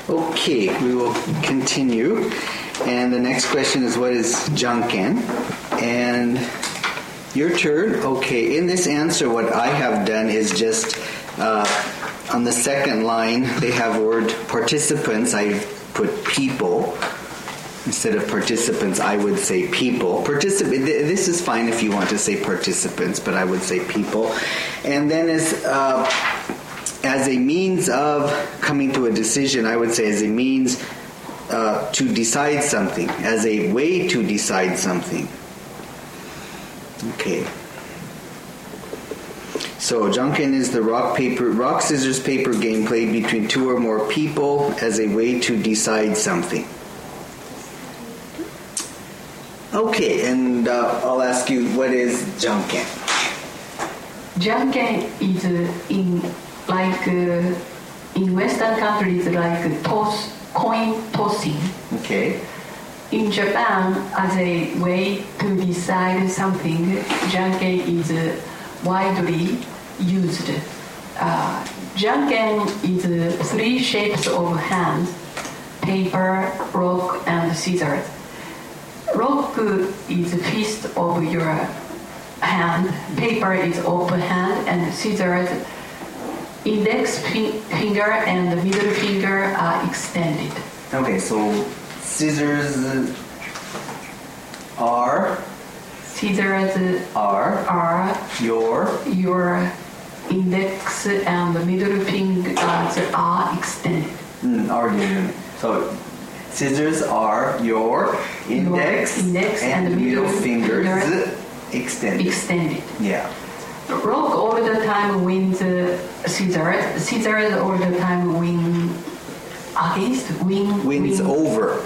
Okay, we will continue. And the next question is, what is janken? And your turn. Okay, in this answer, what I have done is just on the second line, they have word participants. I put people. Instead of participants, I would say people. This is fine if you want to say participants, but I would say people. And then as a means of coming to a decision, I would say as a means to decide something, as a way to decide something. Okay. So janken is the rock, scissors, paper game played between two or more people as a way to decide something. Okay, and I'll ask you, what is janken? Janken is in Western countries like coin tossing. Okay. In Japan, as a way to decide something, janken is widely used. Janken is three shapes of hands: paper, rock, and scissors. Rock is fist of your hand, paper is open hand, and scissors, index finger and the middle finger are extended. Okay, so scissors are your index and the middle fingers are extended. So scissors are your index and the middle fingers extended. Yeah. Rock all the time wins scissors. Scissors all the time wins over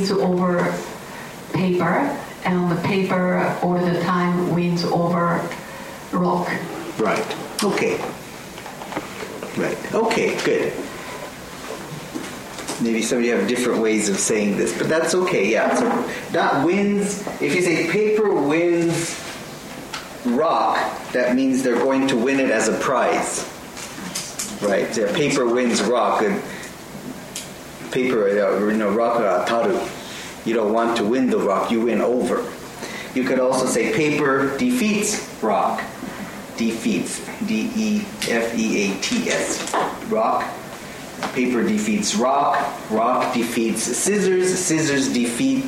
paper, and the paper all the time wins over rock. Right. Okay. Right. Okay. Good. Maybe somebody have different ways of saying this, but that's okay. Yeah. So that wins. If you say paper wins rock, that means they're going to win it as a prize. Right. So paper wins rock, and paper, rock taru. You don't want to win the rock, you win over. You could also say paper defeats rock. Defeats. D-E-F-E-A-T-S. Rock. Paper defeats rock. Rock defeats scissors. Scissors defeat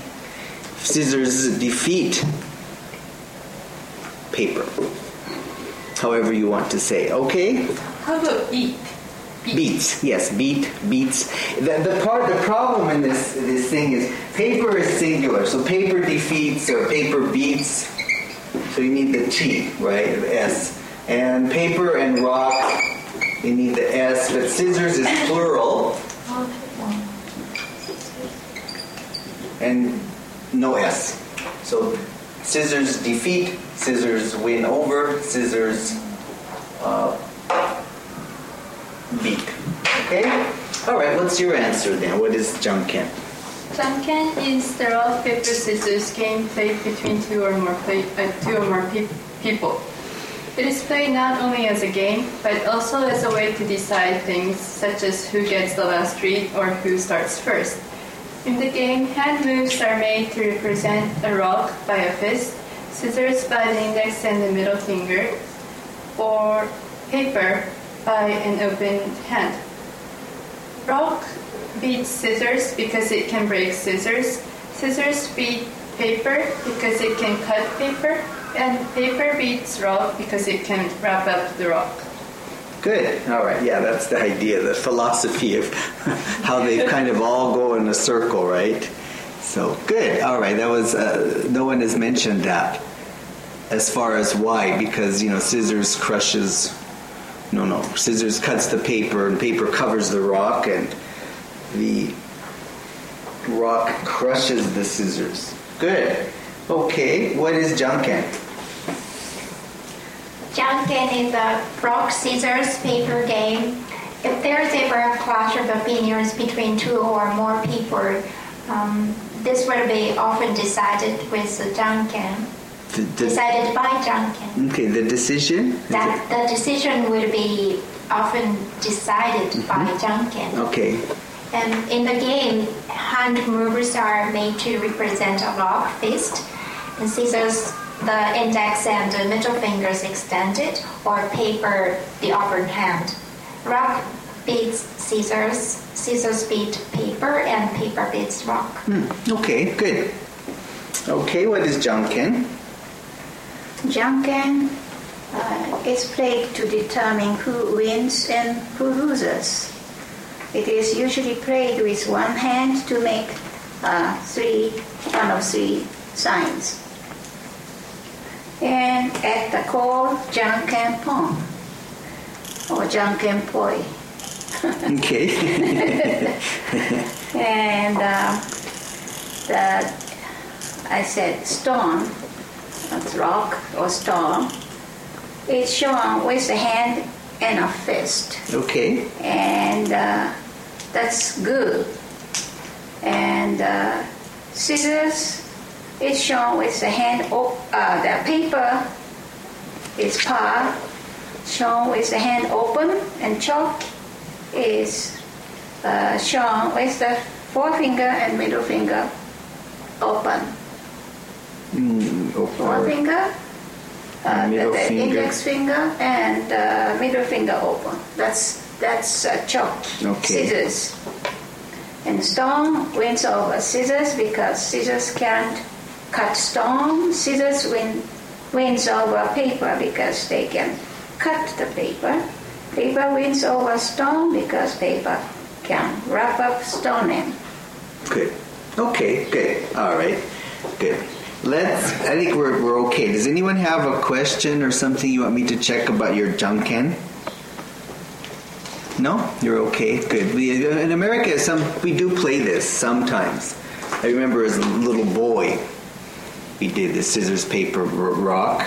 paper. However you want to say. Okay? How about eat? Beats. Yes, beats. The problem in this thing is paper is singular, so paper defeats or paper beats. So you need the T, right? The S. And paper and rock, you need the S. But scissors is plural. And no S. So scissors defeat, scissors win over, scissors beat. Okay? Alright, what's your answer then? What is janken? Janken is the rock, paper, scissors game played between two or more people. It is played not only as a game, but also as a way to decide things such as who gets the last treat or who starts first. In the game, hand moves are made to represent a rock by a fist, scissors by the index and the middle finger, or paper by an open hand. Rock beats scissors because it can break scissors. Scissors beat paper because it can cut paper. And paper beats rock because it can wrap up the rock. Good. All right. Yeah, that's the idea, the philosophy of how they kind of all go in a circle, right? So, good. All right. That was, no one has mentioned that as far as why, because, scissors crushes, scissors cuts the paper and paper covers the rock and the rock crushes the scissors. Good. Okay. What is janken? Janken is a rock, scissors, paper game. If there's ever a clash of opinions between two or more people, this will be often decided with janken. Decided by janken. Okay, the decision? The decision will be often decided by janken. Okay. And in the game, hand moves are made to represent a rock fist, and scissors, the index and the middle fingers extended, or paper, the upper hand. Rock beats scissors, scissors beat paper, and paper beats rock. Okay, good. Okay, what is Janken? Janken is played to determine who wins and who loses. It is usually played with one hand to make one of three signs. And at the call, Janken Pon or Janken Poi. Okay. And I said stone, that's rock or stone, is shown with a hand and a fist. Okay. And that's good. And scissors is shown with the hand, the paper is pa, shown with the hand open, and chalk is shown with the forefinger and middle finger open. Forefinger, the index finger, and middle finger open. That's chalk. Okay. Scissors. And stone wins over scissors because scissors can't cut stone. Scissors wins over paper because they can cut the paper. Paper wins over stone because paper can wrap up stone in. Good. Okay, good. All right. Good. I think we're okay. Does anyone have a question or something you want me to check about your Janken? No? You're okay? Good. In America, we do play this sometimes. I remember as a little boy, we did the scissors, paper, rock.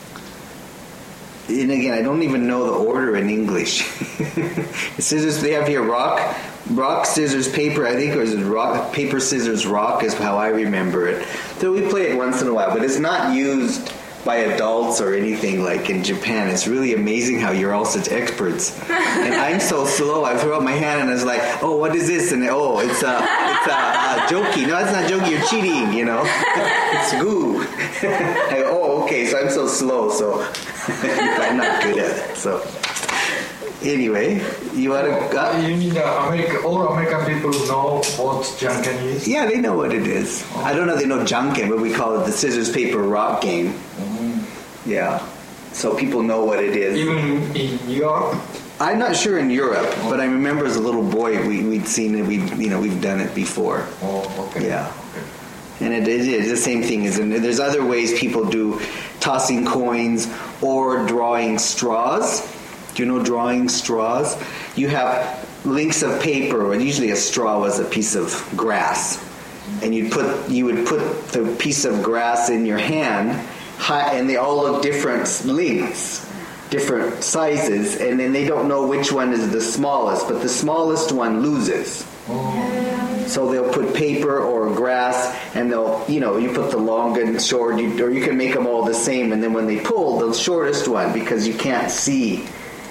And again, I don't even know the order in English. Scissors, they have here rock, scissors, paper, I think, or is it rock, paper, scissors, rock is how I remember it. So we play it once in a while, but it's not used by adults or anything like in Japan. It's really amazing how you're all such experts. And I'm so slow. I throw up my hand and it's like, oh, what is this? And it's jokey. No, it's not jokey. You're cheating, It's goo. I go, oh, okay. So I'm so slow. So I'm not good at it. So anyway, you want to... you mean all American people know what Janken is? Yeah, they know what it is. Oh. I don't know if they know Janken, but we call it the scissors, paper, rock game. Mm-hmm. Yeah. So people know what it is. Even in Europe? I'm not sure in Europe, but I remember as a little boy we'd seen it. We've done it before. Oh, okay. Yeah. And it is the same thing. And there's other ways people do tossing coins or drawing straws. Do you know drawing straws? You have links of paper, and usually a straw was a piece of grass, and you would put the piece of grass in your hand, and they all look different lengths, different sizes, and then they don't know which one is the smallest, but the smallest one loses. So they'll put paper or grass, and you put the long and short, or you can make them all the same, and then when they pull, the shortest one, because you can't see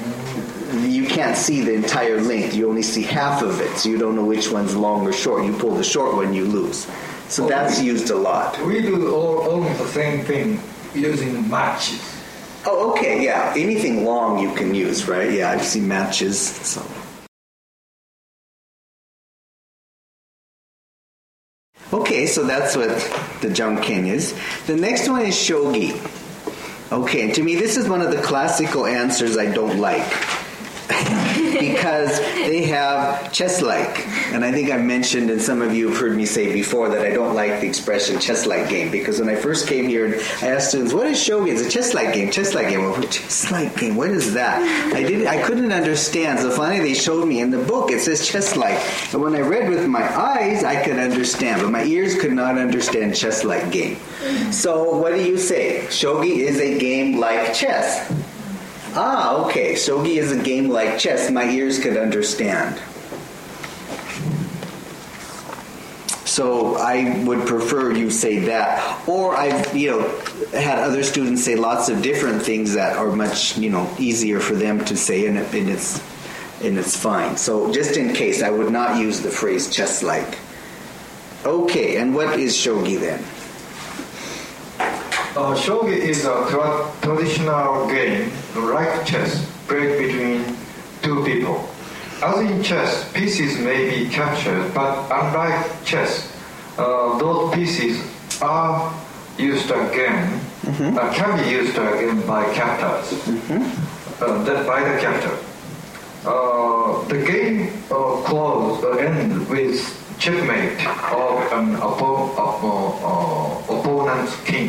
the entire length. You only see half of it, so you don't know which one's long or short. You pull the short one, you lose. So that's used a lot. We do almost the same thing using matches. Oh, okay, yeah. Anything long you can use, right? Yeah, I've seen matches. So. Okay, so that's what the Janken is. The next one is shogi. Okay, and to me this is one of the classical answers I don't like. Because they have chess-like. And I think I've mentioned, and some of you have heard me say before, that I don't like the expression chess-like game. Because when I first came here, I asked students, what is shogi? It's a chess-like game. Well, chess-like game, what is that? I couldn't understand. So finally they showed me in the book, it says chess-like. And when I read with my eyes, I could understand. But my ears could not understand chess-like game. So what do you say? Shogi is a game like chess. Ah, okay. Shogi is a game like chess. My ears could understand. So I would prefer you say that. Or I've, had other students say lots of different things that are much, easier for them to say, and and it's fine. So just in case, I would not use the phrase chess-like. Okay, and what is shogi then? Shogi is a traditional game like chess played between two people. As in chess, pieces may be captured, but unlike chess, those pieces are used again, can be used again by captors, by the captor. The game ends with checkmate of an opponent's king.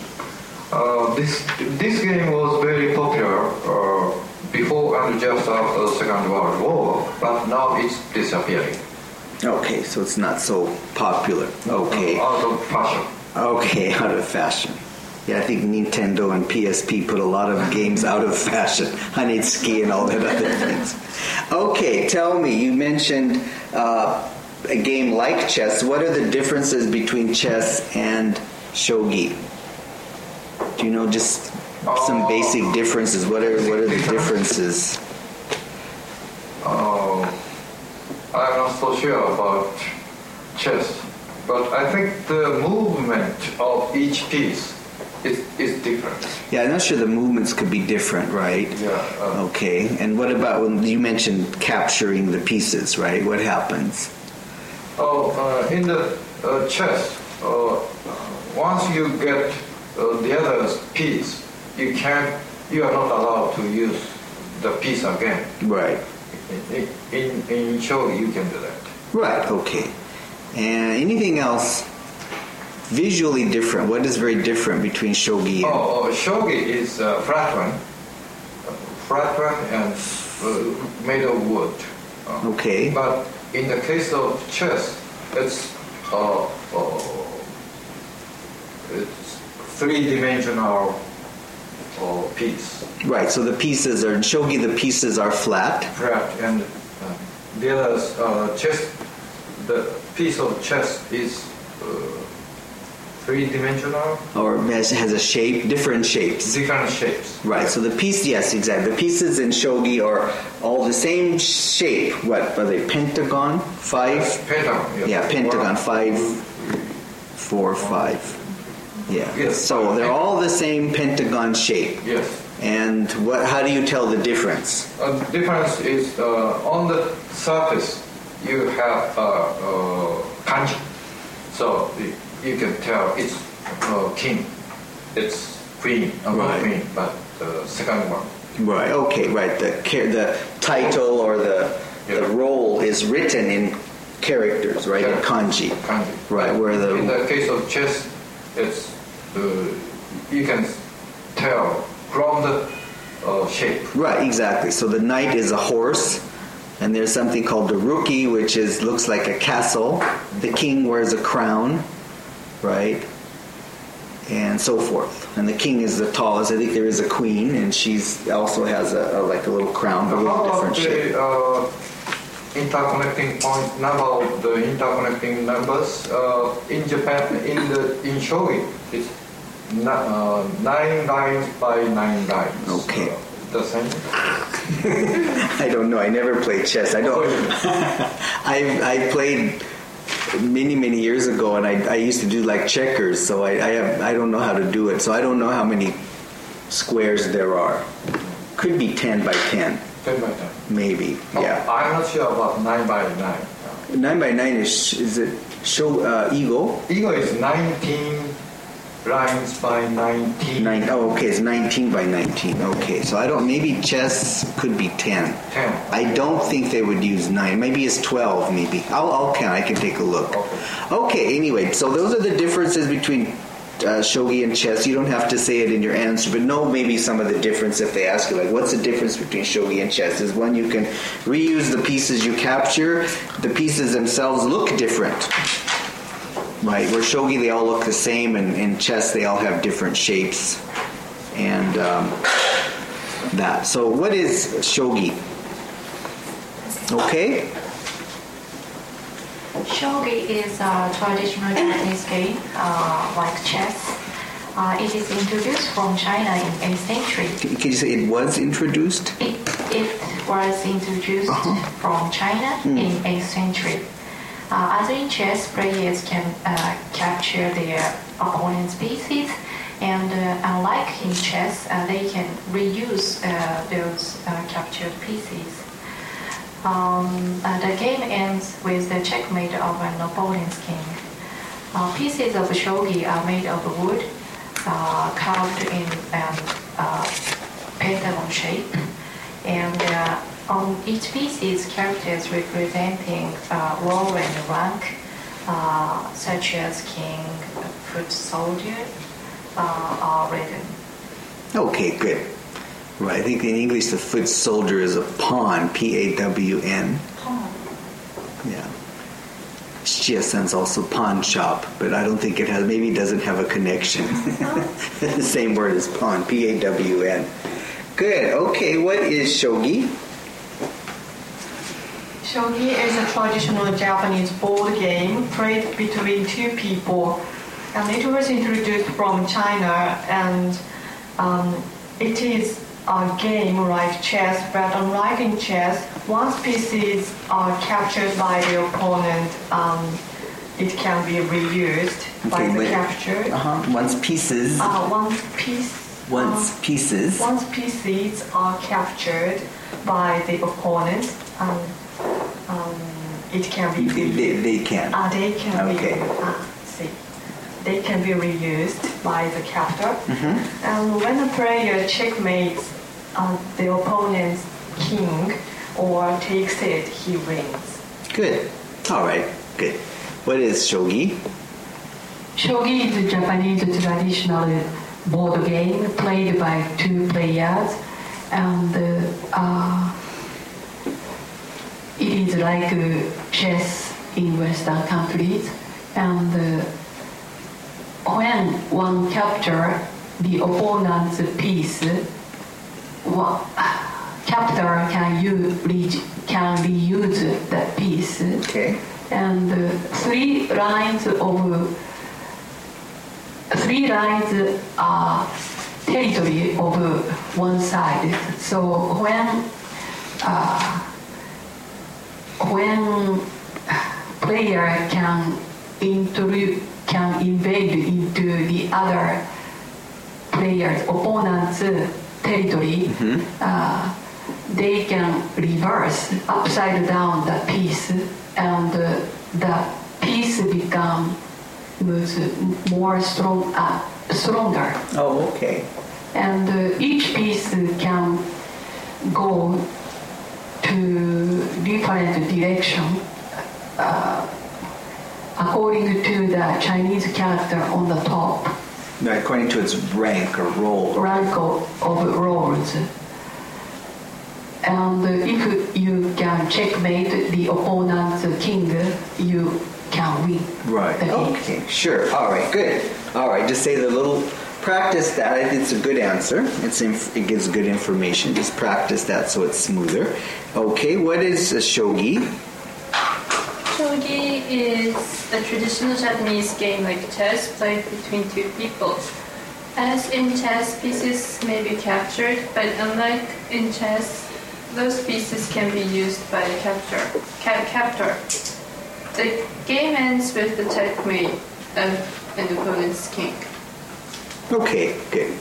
This game was very popular before and just after the Second World War, but now it's disappearing. Okay, so it's not so popular. Okay. Out of fashion. Okay, out of fashion. Yeah, I think Nintendo and PSP put a lot of games out of fashion. Hanetsuki and all that other things. Okay, tell me, you mentioned a game like chess. What are the differences between chess and shogi? Do you know just some basic differences? What are the differences? I'm not so sure about chess, but I think the movement of each piece is different. Yeah, I'm not sure the movements could be different, right? Yeah. Okay, and what about when you mentioned capturing the pieces, right? What happens? In the chess, once you get the other piece, you are not allowed to use the piece again. Right. In shogi, you can do that. Right, okay. And anything else visually different? What is very different between shogi and... Shogi is flat one and made of wood. Okay. But in the case of chess, it's three-dimensional piece. Right, so the pieces are, in shogi the pieces are flat. Flat, and the others, the piece of chess is three-dimensional. Or has a shape, different shapes. Different shapes. Right, so the piece, yes, exactly. The pieces in shogi are all the same shape. What, are they pentagon? 5? Pentagon, yes. Yeah, pentagon, 5, 4, 5. Yeah. Yes. So they're all the same pentagon shape. Yes. And how do you tell the difference? The difference is on the surface you have kanji, so you can tell it's king, it's queen, right. Queen, but the second one. Right. Okay. Right. The title or the role is written in characters, right? In kanji. Kanji. Right. Where in the case of chess, it's you can tell from the shape. Right. Exactly. So the knight is a horse, and there's something called the rookie, which looks like a castle. The king wears a crown, right? And so forth. And the king is the tallest. I think there is a queen, and she's also has a little crown, but a little different shape. Interconnecting point number of the interconnecting numbers in Japan in shogi it's 9 lines by 9 lines. Okay. The same. I don't know. I never played chess. I don't. I played many years ago, and I used to do like checkers. So I don't know how to do it. So I don't know how many squares there are. Could be 10 by 10. 10 by 10. Maybe. Yeah. I'm not sure about 9 by 9. 9 by 9 is it eagle? Eagle is 19 lines by 19. Okay, it's 19 by 19. Okay, so I don't. Maybe chess could be 10. 10. I don't think they would use 9. Maybe it's 12. Maybe I'll count. I can take a look. Okay. Anyway, so those are the differences between shogi and chess. You don't have to say it in your answer, but know maybe some of the difference if they ask you, like, what's the difference between shogi and chess? Is one, you can reuse the pieces you capture. The pieces themselves look different. Right, where shogi they all look the same, and in chess they all have different shapes, and that. So, what is shogi? Okay. Shogi is a traditional Japanese game, like chess. It is introduced from China in 8th century. Can you say it was introduced? it was introduced from China in 8th century. As in chess, players can capture their opponent's pieces, and unlike in chess, they can reuse those captured pieces. The game ends with the checkmate of an opponent's king. Pieces of shogi are made of wood, carved in pentagon shape, and on each piece is characters representing role and rank, such as king, foot soldier, are written. Okay, good. Right, I think in English the foot soldier is a pawn, P-A-W-N. Pawn. Yeah. Shiesen's also pawn shop, but I don't think it has, maybe it doesn't have a connection. The same word as pawn, P-A-W-N. Good, okay, what is shogi? Shogi is a traditional Japanese board game played between two people, and it was introduced from China, and it is a game like chess, but unlike in chess, once pieces are captured by the opponent, it can be reused by the captured. Once pieces. Once pieces are captured by the opponent, it can be reused. They can. They can be reused by the captor. And when a player checkmates the opponent's king or takes it, he wins. Good. All right. Good. What is shogi? Shogi is a Japanese traditional board game played by two players, and it is like chess in Western countries. And when one captures the opponent's piece, captor can reuse that piece. Okay. And three lines are territory of one side. So when player can invade into the other player's opponent's territory, they can reverse upside down the piece, and the piece becomes more stronger. Oh, okay. And each piece can go to different direction according to the Chinese character on the top. No, according to its rank or role. Rank of roles. And if you can checkmate the opponent's king, you can win. Right. The game. Okay. Sure. All right. Good. All right. Just say the little. Practice that. It's a good answer. It gives good information. Just practice that so it's smoother. Okay. What is a shogi? Shogi is a traditional Japanese game like chess played between two people. As in chess, pieces may be captured, but unlike in chess, those pieces can be used by the captor. The game ends with the checkmate of an opponent's king. Okay, good.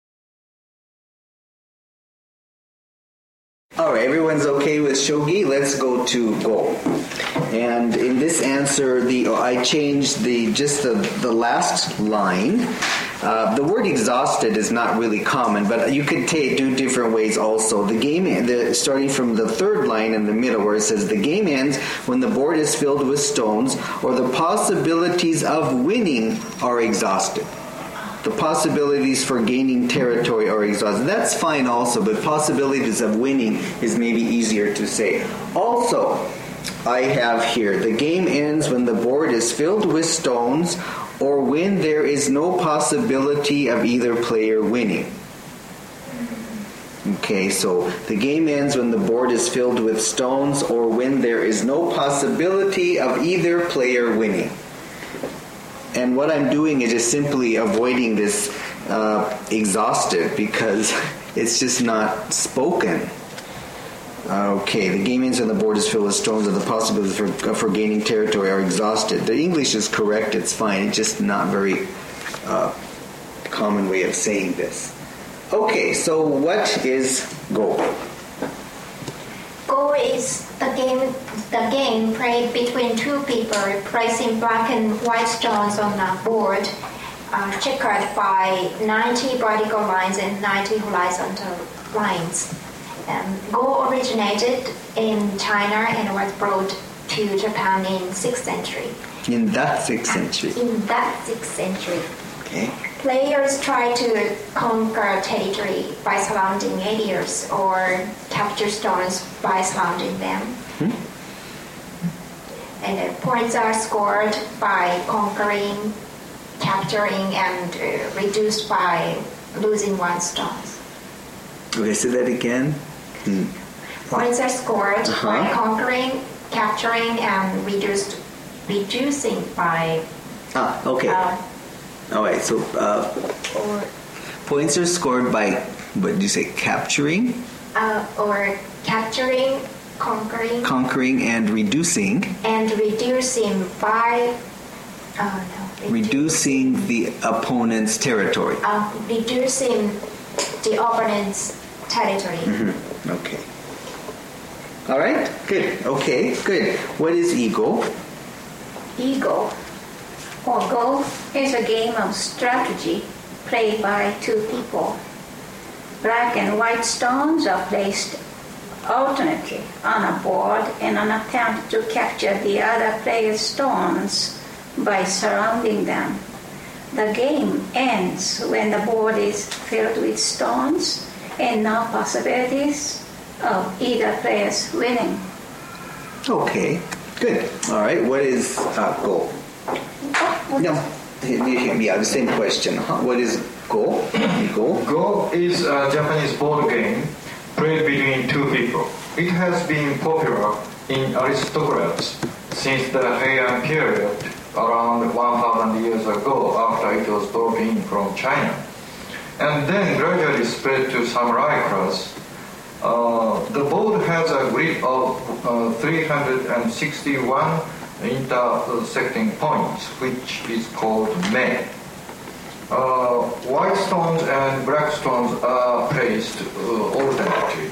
All right, everyone's okay with shogi. Let's go to go. And in this answer, I changed the last line. The word exhausted is not really common, but you could do different ways also. The game, starting from the third line in the middle where it says, the game ends when the board is filled with stones or the possibilities of winning are exhausted. The possibilities for gaining territory are exhausted. That's fine also, but possibilities of winning is maybe easier to say. Also, I have here, the game ends when the board is filled with stones or when there is no possibility of either player winning. Okay, so the game ends when the board is filled with stones or when there is no possibility of either player winning. And what I'm doing is just simply avoiding this exhausted because it's just not spoken. Okay, the game ends and the board is filled with stones and the possibilities for gaining territory are exhausted. The English is correct, it's fine. It's just not very common way of saying this. Okay, so what is Go? Go is the game played between two people, placing black and white stones on a board, checkered by 90 vertical lines and 90 horizontal lines. Go originated in China and was brought to Japan in 6th century. In that 6th century. In that 6th century. Okay. Players try to conquer territory by surrounding areas or capture stones by surrounding them. And points are scored by conquering, capturing, and reduced by losing one stone. Okay, say that again. Points are scored by conquering, capturing, and reducing by. Okay. All right. So points are scored by. What did you say? Capturing. Or capturing, conquering, and reducing. And reducing by. Reducing the opponent's territory. Reducing the opponent's territory. Okay. All right. Good. Okay. Good. What is Ego? Ego, or Go, is a game of strategy played by two people. Black and white stones are placed alternately on a board in an attempt to capture the other player's stones by surrounding them. The game ends when the board is filled with stones and no possibilities of either player's winning. Okay, good. All right, what is Go? No, yeah, the same question. What is Go? Go? Go is a Japanese board game played between two people. It has been popular in aristocrats since the Heian period, around 1,000 years ago, after it was brought in from China, and then gradually spread to samurai class. The board has a grid of 361 intersecting points, which is called me. White stones and black stones are placed alternately.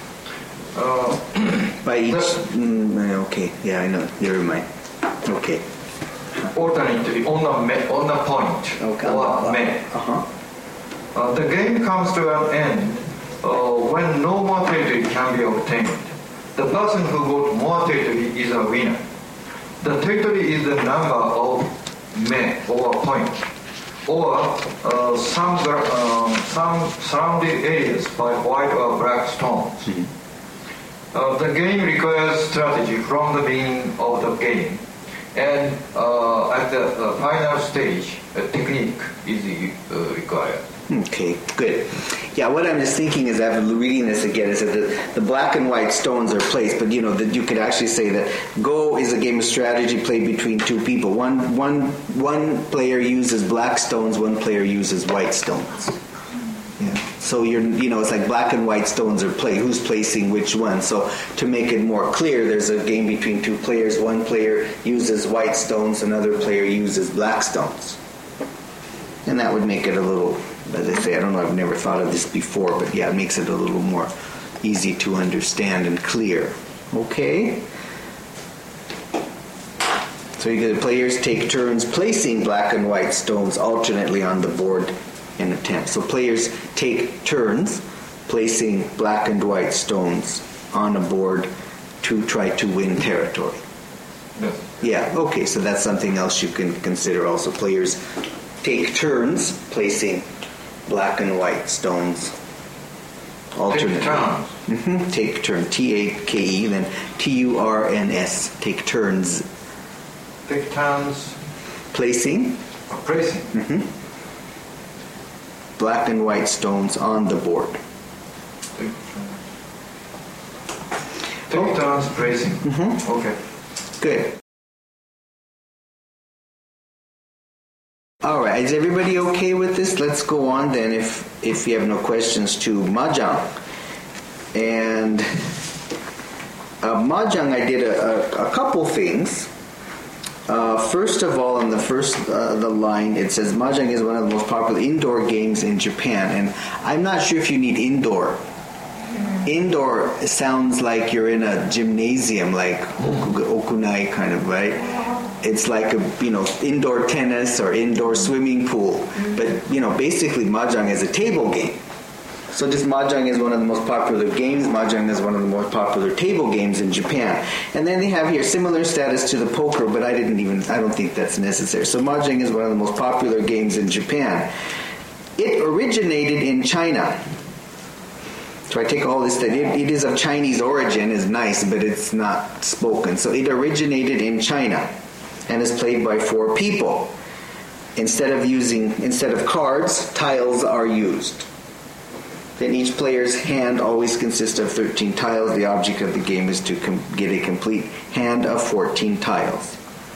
By each. Okay, yeah, I know. Never mind. Okay. Alternately on a point or me. The game comes to an end when no more territory can be obtained. The person who got more territory is a winner. The territory is the number of me or point, or some surrounded areas by white or black stones. The game requires strategy from the beginning of the game, and at the final stage, a technique is required. Okay, good. Yeah, what I'm just thinking is, after reading this again, is that the black and white stones are placed, but that you could actually say that Go is a game of strategy played between two people. One player uses black stones, one player uses white stones. Yeah. So it's like black and white stones are played. Who's placing which one? So to make it more clear, there's a game between two players. One player uses white stones, another player uses black stones. And that would make it a little, as I say, I don't know, I've never thought of this before, but yeah, it makes it a little more easy to understand and clear. Okay? So the players take turns placing black and white stones alternately on the board in attempt. So players take turns placing black and white stones on a board to try to win territory. Yes. Yeah, okay, so that's something else you can consider also. Players take turns placing black and white stones alternately. Take turns. Take turn. T-A-K-E, then T-U-R-N-S. Take turns. Take turns. Placing. Placing. Black and white stones on the board. Take turns placing. Okay. Good. All right, is everybody okay with this? Let's go on then, if you have no questions, to Mahjong. And Mahjong, I did a couple things. First of all, in the the line, it says Mahjong is one of the most popular indoor games in Japan. And I'm not sure if you need indoor. Indoor sounds like you're in a gymnasium, like okunai kind of, right? It's like indoor tennis or indoor swimming pool. But, basically Mahjong is a table game. So this Mahjong is one of the most popular games. Mahjong is one of the most popular table games in Japan. And then they have here similar status to the poker, but I don't think that's necessary. So Mahjong is one of the most popular games in Japan. It originated in China. So I take all this that it is of Chinese origin is nice, but it's not spoken. So it originated in China and is played by 4 people. Instead of cards, tiles are used. Then each player's hand always consists of 13 tiles. The object of the game is to get a complete hand of 14 tiles.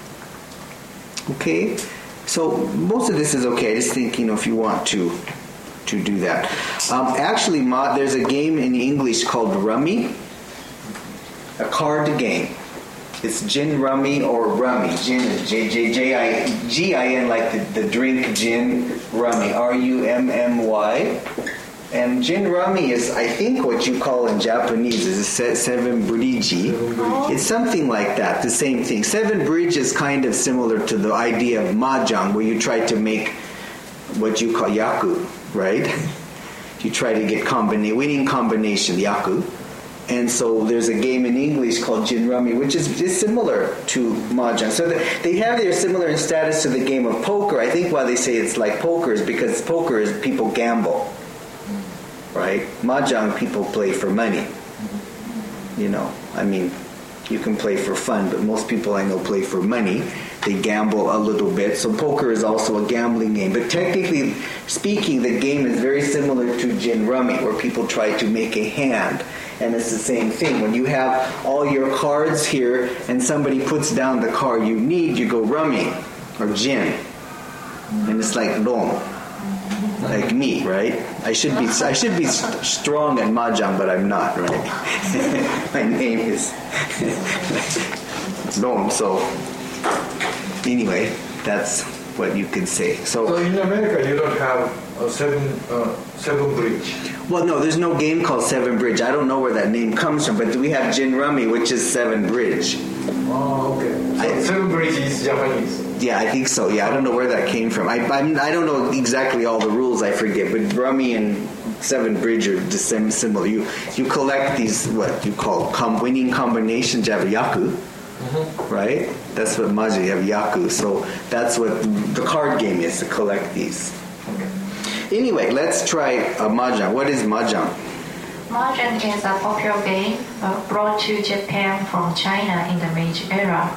Okay? So most of this is okay. I just think, if you want to do that. Actually, there's a game in English called Rummy, a card game. It's gin rummy or rummy. Gin is G-I-N, like the drink gin, rummy, R-U-M-M-Y. And gin rummy is, I think, what you call in Japanese is seven bridge. It's something like that, the same thing. Seven bridge is kind of similar to the idea of mahjong, where you try to make what you call yaku, right? You try to get winning combination, yaku. And so there's a game in English called Gin Rummy, which is similar to Mahjong. So they have their similar in status to the game of poker. I think why they say it's like poker is because poker is people gamble, right? Mahjong, people play for money. You can play for fun, but most people I know play for money. They gamble a little bit. So poker is also a gambling game. But technically speaking, the game is very similar to Gin Rummy, where people try to make a hand. And it's the same thing. When you have all your cards here and somebody puts down the card you need, you go rummy or gin. And it's like long. Like me, right? I should be strong at mahjong, but I'm not, right? My name is Dom. So anyway, that's what you can say. So in America, you don't have seven bridge. Well, no, there's no game called Seven Bridge. I don't know where that name comes from, but we have Gin Rummy, which is Seven Bridge. Oh, okay. So Seven Bridge is Japanese. Yeah, I think so. Yeah, I don't know where that came from. I don't know exactly all the rules. I forget. But Rummy and Seven Bridge are the same similar. You collect these what you call winning combinations. You have a yaku, right? That's what mahjong. You have yaku. So that's what the card game is, to collect these. Anyway, let's try mahjong. What is mahjong? Mahjong is a popular game brought to Japan from China in the Meiji era.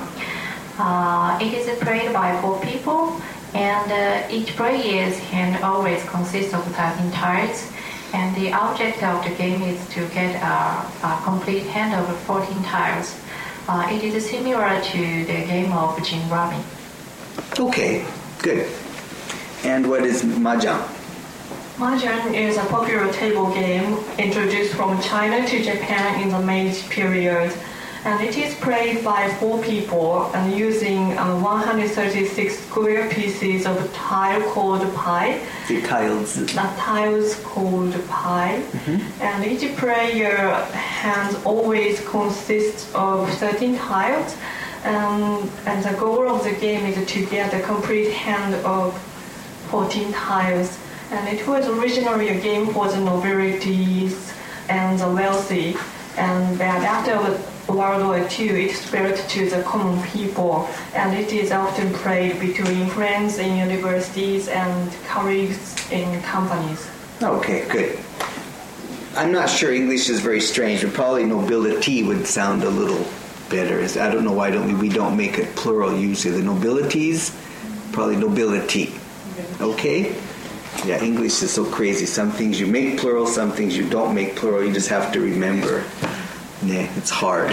It is played by 4 people, and each player's hand always consists of 13 tiles, and the object of the game is to get a complete hand of 14 tiles. It is similar to the game of Gin Rummy. Okay, good. And what is mahjong? Mahjong is a popular table game introduced from China to Japan in the Meiji period. And it is played by 4 people and using 136 square pieces of tile called pi. The tiles. The tiles called pi. And each player hand always consists of 13 tiles. And the goal of the game is to get a complete hand of 14 tiles. And it was originally a game for the nobilities and the wealthy. And then after World War II, it spread to the common people, and it is often played between friends in universities and colleagues in companies. Okay, good. I'm not sure English is very strange, but probably nobility would sound a little better. I don't know why we don't make it plural usually. The nobilities, probably nobility. Okay? Yeah, English is so crazy. Some things you make plural, some things you don't make plural. You just have to remember. Yeah, it's hard.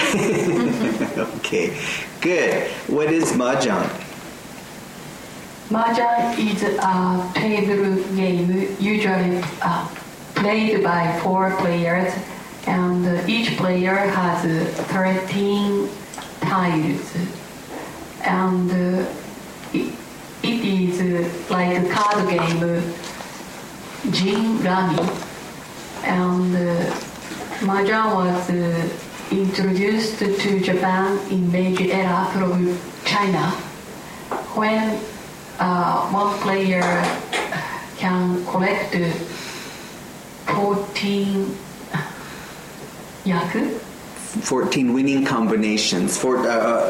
Okay, good. What is mahjong? Mahjong is a table game usually played by 4 players, and each player has 13 tiles, and it is like a card game, Jin Rami, and Mahjong was introduced to Japan in Meiji era from China, when one player can collect 14 yaku. 14 winning combinations. 14.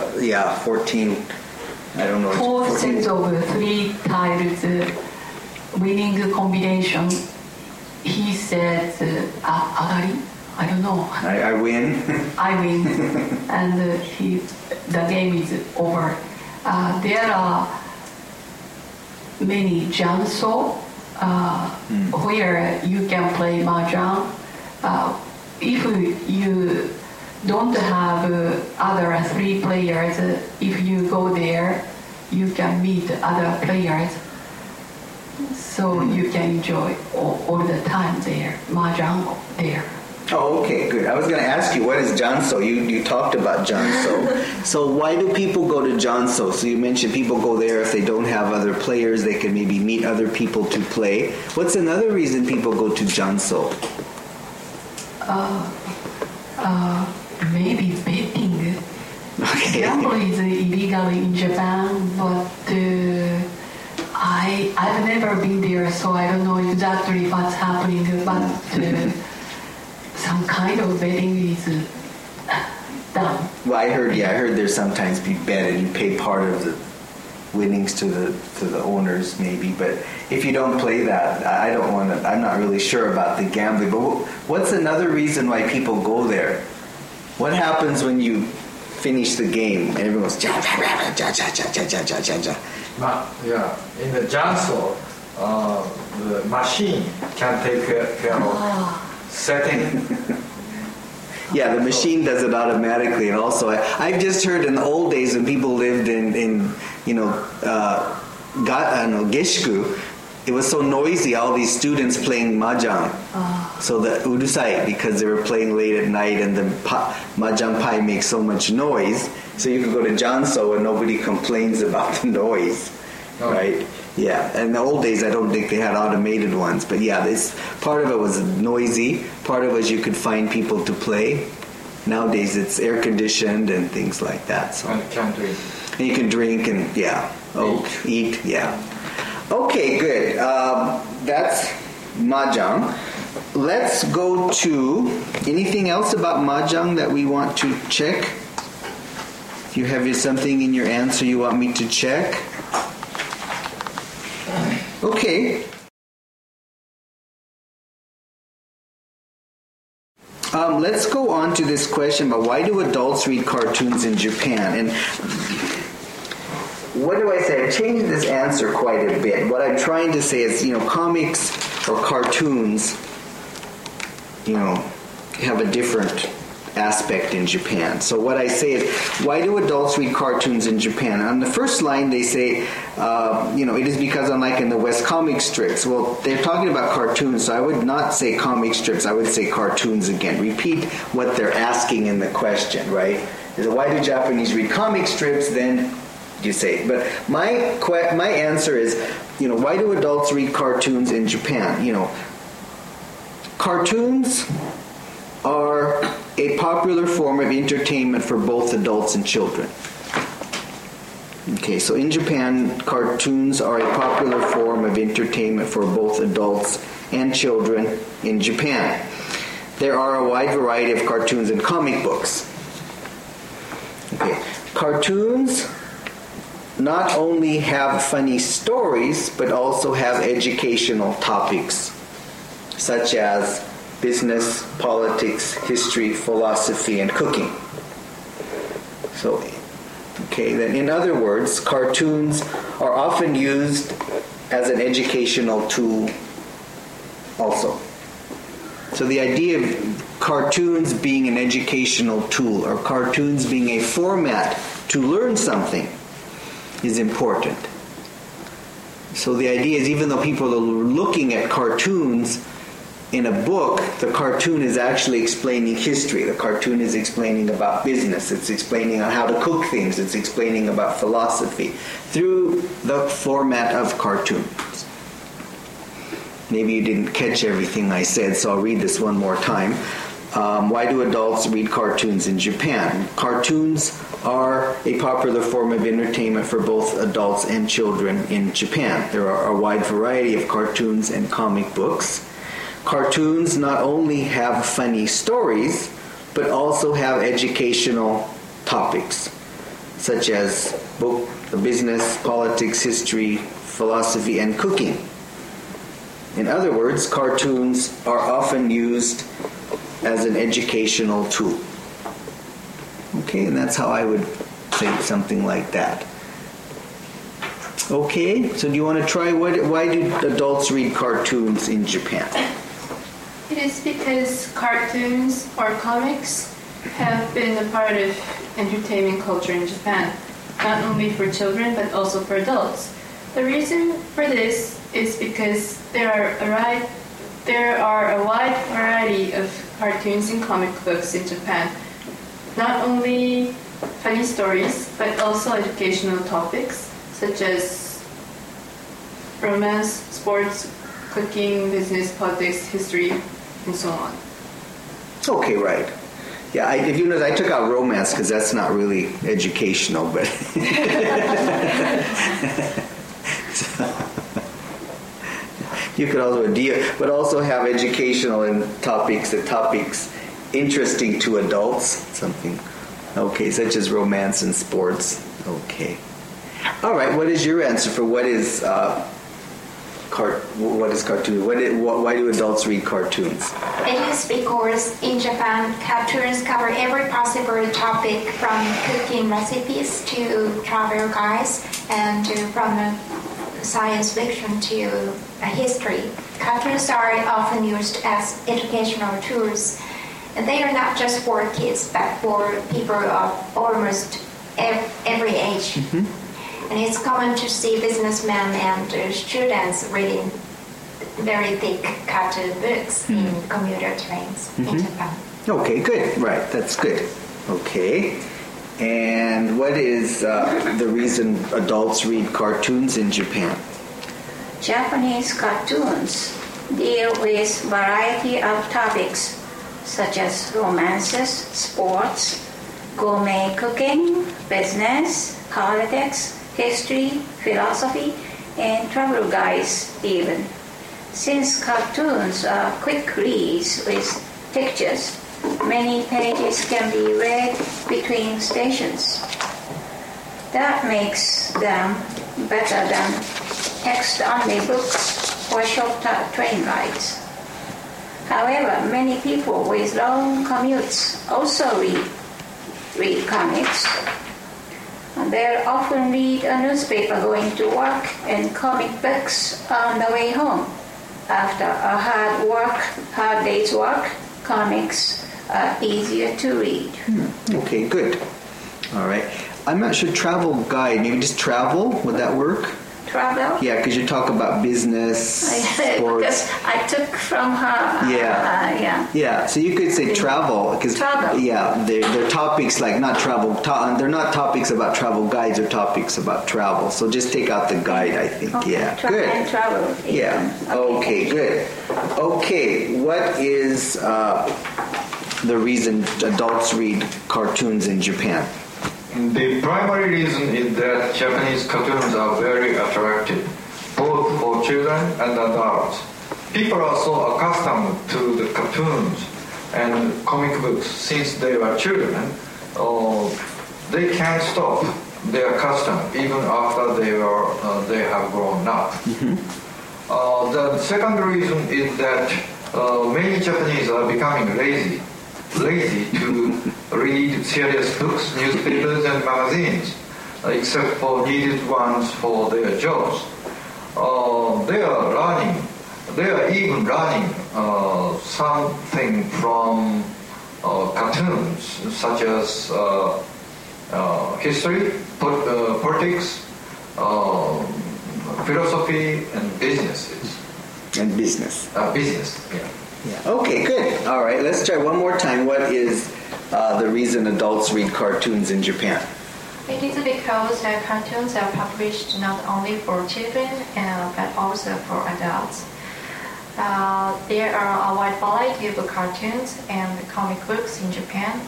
I don't know. 4 14. sets of 3 tiles winning combination. He says, "Agari." I don't know. I win. I win, and the game is over. There are many janso where you can play mahjong. If you don't have other 3 players, if you go there, you can meet other players. So you can enjoy all the time there, mahjong there. Oh, okay, good. I was going to ask you, what is Janso? You talked about Janso. So why do people go to Janso? So you mentioned people go there if they don't have other players, they can maybe meet other people to play. What's another reason people go to Janso? Maybe betting. Okay. Gambling is illegal in Japan, but I've never been there, so I don't know exactly what's happening. But some kind of betting is done. Well, I heard there's sometimes be bet and you pay part of the winnings to the owners maybe, but if you don't play that, I'm not really sure about the gambling. But what's another reason why people go there? What happens when you finish the game and everyone goes ja ja ja ja ja ja ja ja ja? Yeah, in the Janso, the machine can take care of setting. Yeah, the machine does it automatically, and also I've just heard in the old days when people lived in Geshiku, it was so noisy, all these students playing mahjong. So the urusai, because they were playing late at night, and the mahjong pai makes so much noise, so you could go to Janso and nobody complains about the noise, right? Yeah, in the old days I don't think they had automated ones, but yeah, this part of it was noisy, part of it was you could find people to play. Nowadays it's air conditioned and things like that. So And can drink. and you can drink and eat, yeah. Okay, good. That's mahjong. Let's go to anything else about mahjong that we want to check. If you have something in your answer you want me to check. Okay. Let's go on to this question about why do adults read cartoons in Japan? And what do I say? I've changed this answer quite a bit. What I'm trying to say is, comics or cartoons, have a different aspect in Japan. So what I say is, why do adults read cartoons in Japan? On the first line they say, it is because unlike in the West comic strips. Well, they're talking about cartoons, so I would not say comic strips, I would say cartoons again. Repeat what they're asking in the question, right? Why do Japanese read comic strips? Then you say. But my answer is, why do adults read cartoons in Japan? Cartoons are a popular form of entertainment for both adults and children. Okay, so in Japan, cartoons are a popular form of entertainment for both adults and children in Japan. There are a wide variety of cartoons and comic books. Okay, cartoons not only have funny stories, but also have educational topics, such as business, politics, history, philosophy, and cooking. So, then in other words, cartoons are often used as an educational tool also. So the idea of cartoons being an educational tool or cartoons being a format to learn something is important. So the idea is, even though people are looking at cartoons, in a book, the cartoon is actually explaining history. The cartoon is explaining about business. It's explaining on how to cook things. It's explaining about philosophy through the format of cartoons. Maybe you didn't catch everything I said, so I'll read this one more time. Why do adults read cartoons in Japan? Cartoons are a popular form of entertainment for both adults and children in Japan. There are a wide variety of cartoons and comic books. Cartoons not only have funny stories, but also have educational topics, such as business, politics, history, philosophy, and cooking. In other words, cartoons are often used as an educational tool. Okay, and that's how I would think something like that. Okay, so do you want to try, why do adults read cartoons in Japan? It is because cartoons or comics have been a part of entertainment culture in Japan, not only for children but also for adults. The reason for this is because there are a wide variety of cartoons and comic books in Japan. Not only funny stories, but also educational topics such as romance, sports, cooking, business, politics, history, and so on. Okay, right. Yeah, if you notice, I took out romance because that's not really educational, but you could also but also have educational and topics interesting to adults, something. Okay, such as romance and sports. Okay. All right. What is your answer for what is cartoon? Why do adults read cartoons? It is because in Japan, cartoons cover every possible topic from cooking recipes to travel guides and from science fiction to history. Cartoons are often used as educational tools. And they are not just for kids, but for people of almost every age. Mm-hmm. And it's common to see businessmen and students reading very thick cartoon books in commuter trains in Japan. Okay, good. Right, that's good. Okay. And what is the reason adults read cartoons in Japan? Japanese cartoons deal with variety of topics such as romances, sports, gourmet cooking, business, politics, history, philosophy, and travel guides even. Since cartoons are quick reads with pictures, many pages can be read between stations. That makes them better than text-only books or short train rides. However, many people with long commutes also read comics. They often read a newspaper going to work and comic books on the way home. After a hard day's work, comics are easier to read. Okay, good. All right. I'm not sure travel guide, maybe just travel, would that work? Travel? Yeah, because you talk about business, sports. Because I took from her. Yeah, so you could say travel. Because, travel. Yeah, they're topics like not travel. They're not topics about travel guides or topics about travel. So just take out the guide, I think. Okay. Yeah, good. And travel. Yeah, okay, good. Okay, what is the reason adults read cartoons in Japan? The primary reason is that Japanese cartoons are very attractive, both for children and adults. People are so accustomed to the cartoons and comic books since they were children, they can't stop their custom even after they have grown up. Mm-hmm. The second reason is that many Japanese are becoming lazy to read serious books, newspapers, and magazines, except for needed ones for their jobs. They are even learning something from cartoons, such as history, politics, philosophy, and businesses. And business. Business, yeah. Yeah. Okay, good. All right, let's try one more time. What is the reason adults read cartoons in Japan? It is because cartoons are published not only for children but also for adults. There are a wide variety of cartoons and comic books in Japan.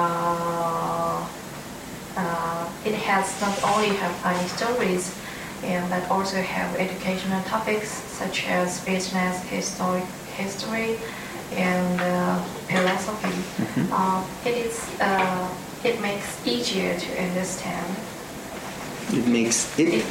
It has not only have funny stories, but also have educational topics such as business, history, and philosophy. It makes easier to understand. It makes it.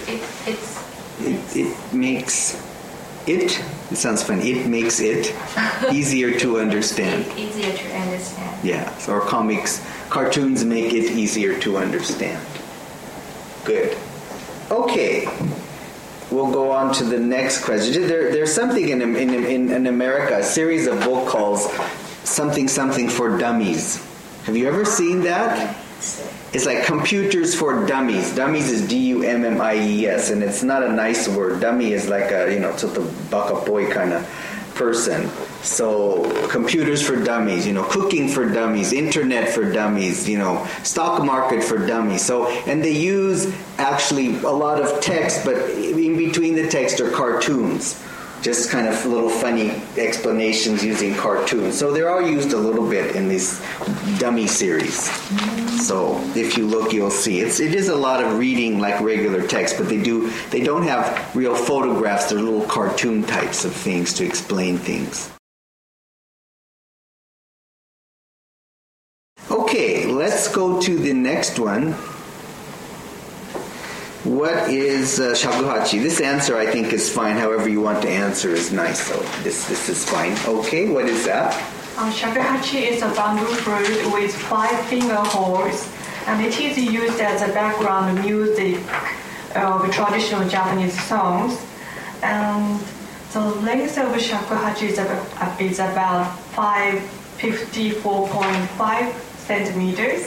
It sounds funny. It makes it easier to understand. Easier to understand. Yeah. So our cartoons make it easier to understand. Good. Okay. We'll go on to the next question. There's something in America, a series of book calls Something for Dummies. Have you ever seen that? It's like Computers for Dummies. Dummies is D-U-M-M-I-E-S, and it's not a nice word. Dummy is like a, sort of baka boy kind of person. So Computers for Dummies, Cooking for Dummies, Internet for Dummies, Stock Market for Dummies. So, and they use actually a lot of text, but in between the text are cartoons. Just kind of little funny explanations using cartoons. So they're all used a little bit in these dummy series. So if you look, you'll see. It is a lot of reading like regular text, but they don't have real photographs. They're little cartoon types of things to explain things. Okay, let's go to the next one. What is shakuhachi? This answer I think is fine. However you want to answer is nice. So this is fine. Okay, what is that? Shakuhachi is a bamboo fruit with 5 finger holes, and it is used as a background music of traditional Japanese songs. And the length of shakuhachi is about 54.5 centimeters.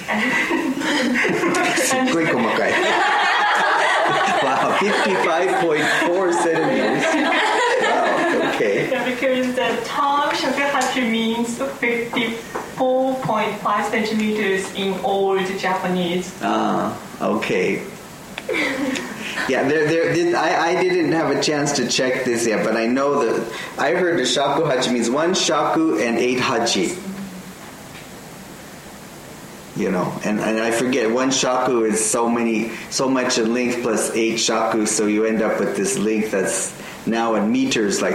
Wow, 55.4 centimeters. Wow, okay. Yeah, because the term shakuhachi means 54.5 centimeters in old Japanese. Okay. Yeah, I didn't have a chance to check this yet, but I know that I heard the shakuhachi means 1 shaku and 8 hachi. And I forget, 1 shaku is so much in length plus 8 shaku, so you end up with this length that's now in meters like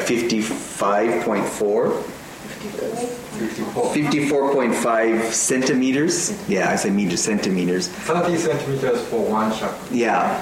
54.5 centimeters. Yeah, I say meters, centimeters. 30 centimeters for 1 shaku. Yeah.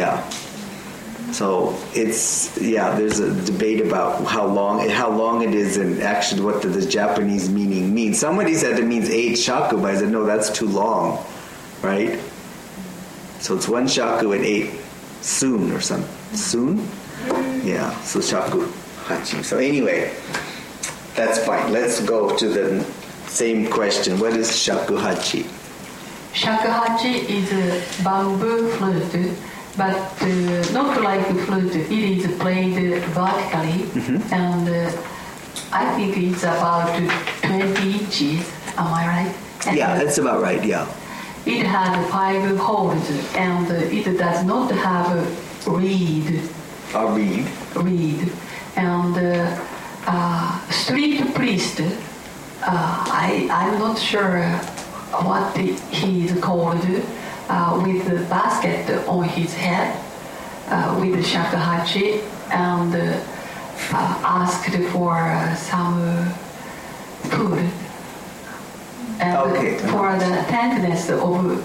So there's a debate about how long it is and actually what the Japanese meaning means. Somebody said it means 8 shaku, but I said no, that's too long, right? So it's 1 shaku and 8 soon or something. Soon? Yeah. So shaku hachi. So anyway, that's fine. Let's go to the same question. What is shakuhachi? Shakuhachi is a bamboo flute. But not like the flute, it is played vertically, and I think it's about 20 inches. Am I right? And yeah, that's about right. Yeah. It has 5 holes, and it does not have a reed. A reed. Reed, and street priest. I'm not sure what he is called. With the basket on his head, with the shakuhachi, and asked for some food. And for the tenderness of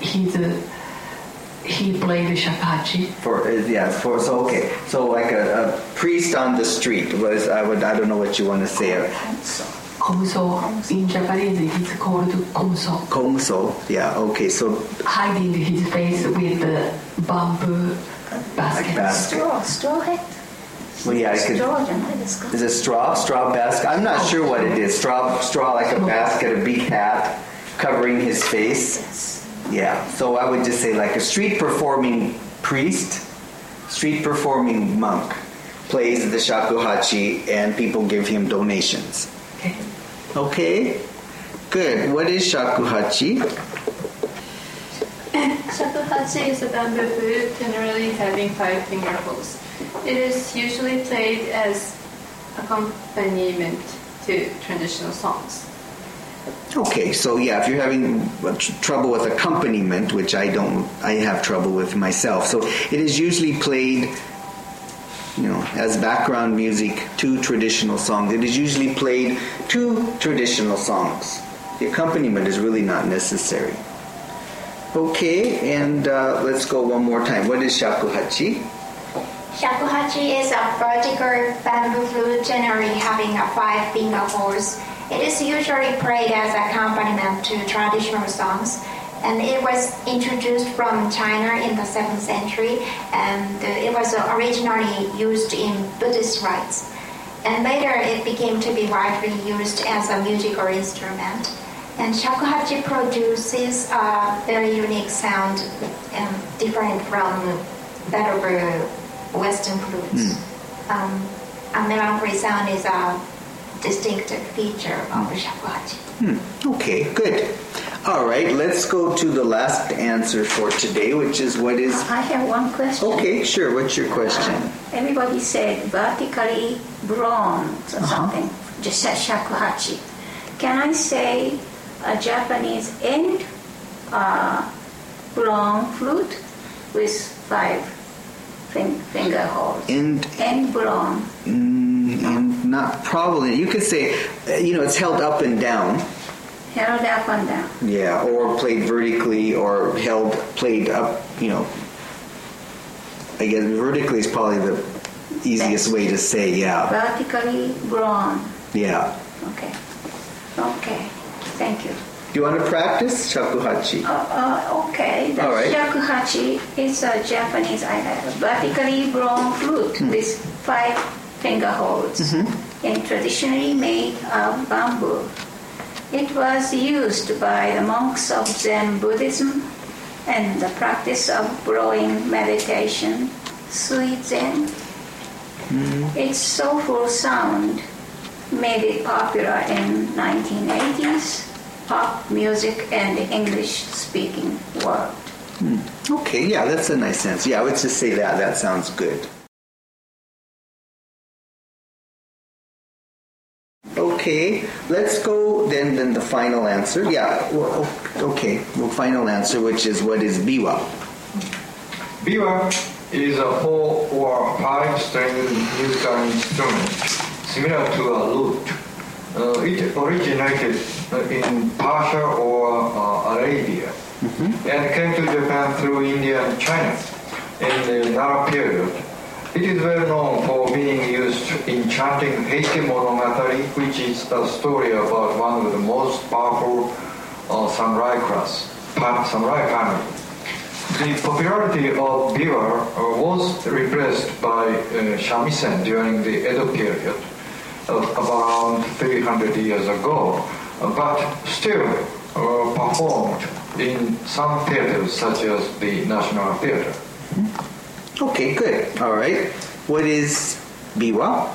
he played shakuhachi. So like a priest on the street was. I don't know what you want to say. Komso. In Japanese, it's called komso. Komso, yeah, okay, so... Hiding his face with the bamboo basket. Straw hat? Well, yeah, is it straw basket? I'm not sure what it is. Straw like a basket, a big hat covering his face. Yes. Yeah, so I would just say like a street performing priest, street performing monk plays the shakuhachi and people give him donations. Okay. Okay? Good. What is shakuhachi? Shakuhachi is a bamboo flute, generally having 5 finger holes. It is usually played as accompaniment to traditional songs. Okay, so yeah, if you're having trouble with accompaniment, which I have trouble with myself. So it is usually played, as background music to traditional songs. It is usually played to traditional songs. The accompaniment is really not necessary. Okay, and let's go one more time. What is shakuhachi? Shakuhachi is a vertical bamboo flute generally having 5 finger holes. It is usually played as accompaniment to traditional songs, and it was introduced from China in the 7th century, and it was originally used in Buddhist rites. And later it became to be widely used as a musical instrument. And shakuhachi produces a very unique sound, different from that of Western flutes. A melancholy sound is a distinctive feature of shakuhachi. Okay, good. All right, let's go to the last answer for today, which is what is... I have one question. Okay, sure. What's your question? Everybody said vertically bronze or something, just said shakuhachi. Can I say a Japanese end blown flute with 5 finger holes? End blown. And not probably. You could say, it's held up and down. Held up and down. Yeah, or played vertically, or played up. I guess vertically is probably the easiest way to say. Yeah. Vertically blown. Yeah. Okay. Thank you. Do you want to practice shakuhachi? Okay. The shakuhachi is a Japanese vertically blown flute with 5 finger holes and traditionally made of bamboo. It was used by the monks of Zen Buddhism and the practice of blowing meditation, Suizen. Its soulful sound made it popular in 1980s pop music and the English-speaking world. Okay, yeah, that's a nice sense. Yeah, I would just say that. That sounds good. Okay, let's go then the final answer. Yeah, final answer, which is what is biwa? Biwa is a 4 or 5-stringed musical instrument similar to a lute. It originated in Persia or Arabia and came to Japan through India and China in the Nara period. It is well known for being used in chanting Heike Monogatari, which is a story about one of the most powerful samurai family. The popularity of biwa was replaced by shamisen during the Edo period, around 300 years ago, but still performed in some theaters such as the National Theater. Okay, good. All right. What is biwa?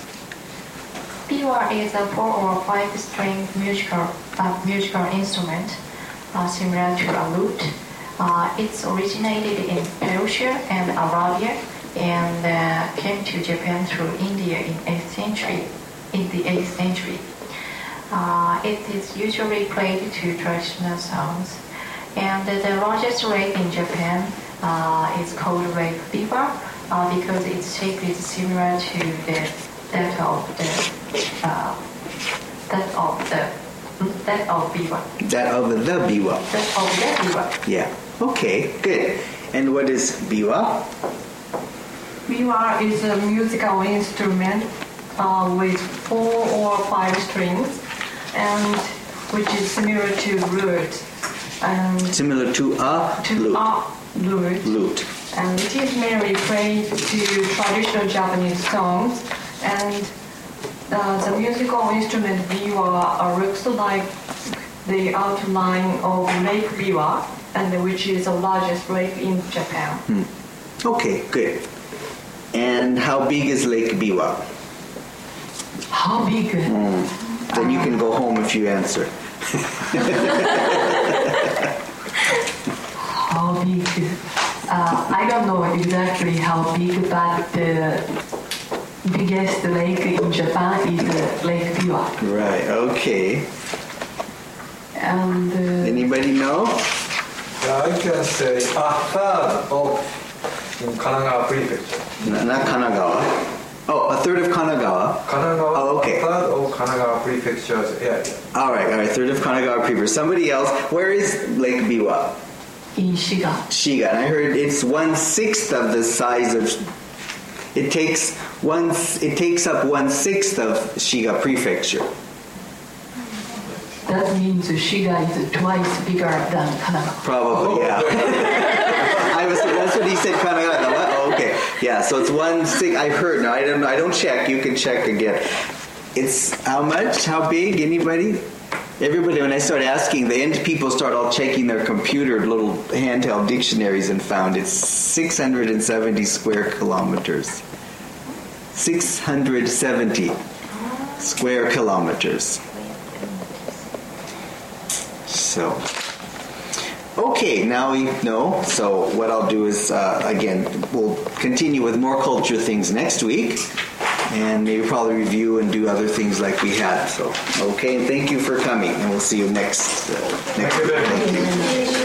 Biwa is a 4 or 5-string musical instrument similar to a lute. It's originated in Persia and Arabia and came to Japan through India in the 8th century. It is usually played to traditional songs, and the largest rake in Japan is called rake biwa because its shape is similar to that of biwa. That of the biwa. Yeah. Okay, good. And what is biwa? Biwa is a musical instrument with 4 or 5 strings, and which is similar to lute. Similar to a lute. And it is mainly played to traditional Japanese songs, and the musical instrument biwa looks like the outline of Lake Biwa, and which is the largest lake in Japan. Okay, good. And how big is Lake Biwa? How big? Then you can go home if you answer. How big? I don't know exactly how big, but the biggest lake in Japan is Lake Biwa. Right, okay. And Anybody know? I can say a third of in Kanagawa Prefecture. Not Kanagawa. Oh, a third of Kanagawa. Kanagawa, Oh, okay. a third of Kanagawa Prefecture's area. All right, third of Kanagawa Prefecture. Somebody else. Where is Lake Biwa? in Shiga. Shiga. And I heard it's 1/6 of the size of. It takes up 1/6 of Shiga Prefecture. That means Shiga is twice bigger than Kanagawa. Probably, yeah. That's what he said, Kanagawa. What? Oh, okay. Yeah, so it's 1/6. I heard. No, I don't check. You can check again. It's how much? How big? Anybody? Everybody, when I start asking, the end people start all checking their computer little handheld dictionaries and found it's 670 square kilometers. 670 square kilometers. So, okay, now we know. So what I'll do is, again, we'll continue with more culture things next week. And maybe probably review and do other things like we had. So, okay, and thank you for coming. And we'll see you next week. Thank you.